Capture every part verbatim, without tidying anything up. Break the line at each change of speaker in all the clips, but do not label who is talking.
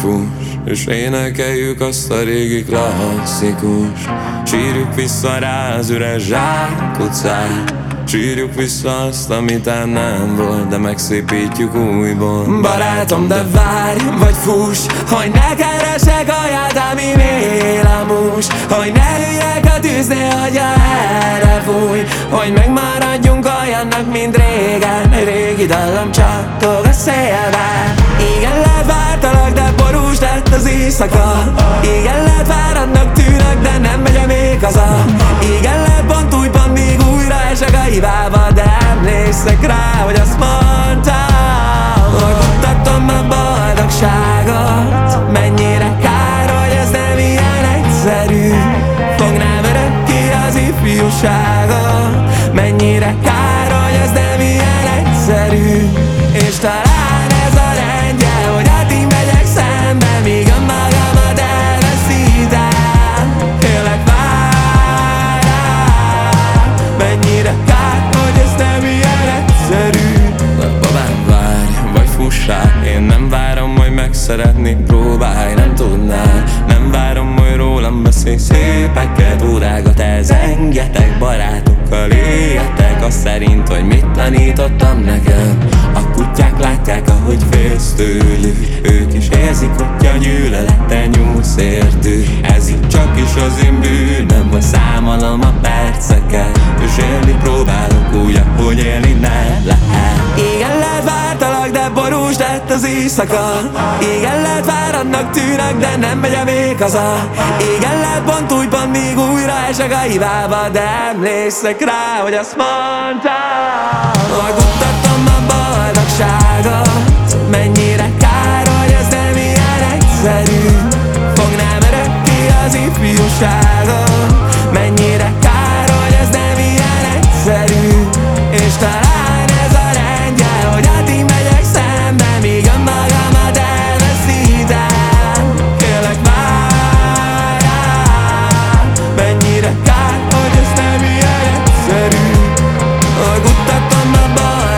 fuss, és énekeljük azt a régi klasszikus. Sírjuk vissza rá az üres zsákutcát, sírjuk vissza azt, amitán nem volt, de megszépítjük újból. Barátom, de várj, vagy fuss, hogy ne keresek olyat, ami vélamus, hogy ne hülyek a tűznél, hogy erre fúj, hogy megmaradjunk olyannak, mint régen. Régi dallam csattog a szélben. Igen, lehet vártalak, de borús lett az éjszaka. Igen, lehet váradnak tűnök, de nem megyek még haza. Igen, lehet pont úgy, pont még újra esek a hibába, de emlékszek rá, hogy azt mondtam, hogy mutatom a boldogságot. Mennyire kár, hogy ez nem ilyen egyszerű. Fognám örökké az ifjúságot. Mennyire kár, hogy ez nem ilyen egyszerű. És talán ez a rendje, hogy addig megyek szembe, míg önmagamat elveszítem. Kérlek, várj rá. Mennyire kár, hogy ez nem ilyen egyszerű. Babám, várj, vagy fuss rá. Én nem várom, hogy megszeretni próbálj, nem tudnál. Nem várom, hogy rólam beszélj szépeket. Órákat elzengetek, barátokkal éljetek, azt szerint, hogy mit tanítottam nekem. A kutyák látják, ahogy félsz tőlük, ők is érzik, hogy a gyűlölete nyúlsz értük. Ez így csak is az én bűnöm, hogy számolom a perceket, és élni próbálok úgy, ahogy élni ne lehet. Igen, lehet vártalak, de borús lett az éjszaka. Igen, lehet váradnak tűnök, de nem megyek még haza. Igen, lehet pont úgy, pont még újra esek a hibába, de emlékszek rá, hogy azt mondtam, hogy mutatom a boldogságot. Mennyire kár, hogy ez nem ilyen egyszerű. Fognám örökké az ifjúságot. Mennyire kár, hogy ez nem ilyen egyszerű. És talán ez a rendje, hogy addig megyek szembe, míg önmagamat elveszítem. Kérlek, várj rá. Mennyire kár, hogy ez nem ilyen egyszerű. Hogy mutatom a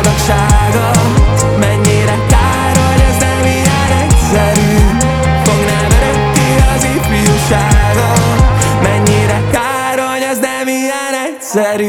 boldogságot. Mennyire kár, hogy ez nem ilyen egyszerű. Fognám örökké az ifjúságot. Mennyire kár, hogy ez nem ilyen egyszerű.